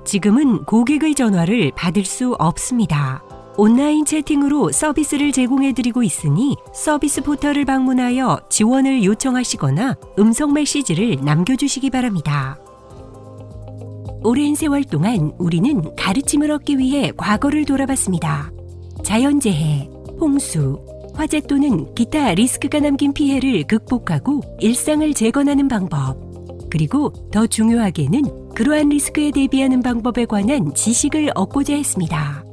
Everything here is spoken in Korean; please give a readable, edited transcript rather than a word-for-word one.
지금은 고객의 전화를 받을 수 없습니다. 온라인 채팅으로 서비스를 제공해드리고 있으니 서비스 포털을 방문하여 지원을 요청하시거나 음성 메시지를 남겨주시기 바랍니다. 오랜 세월 동안 우리는 가르침을 얻기 위해 과거를 돌아봤습니다. 자연재해, 홍수, 화재 또는 기타 리스크가 남긴 피해를 극복하고 일상을 재건하는 방법, 그리고 더 중요하게는 그러한 리스크에 대비하는 방법에 관한 지식을 얻고자 했습니다.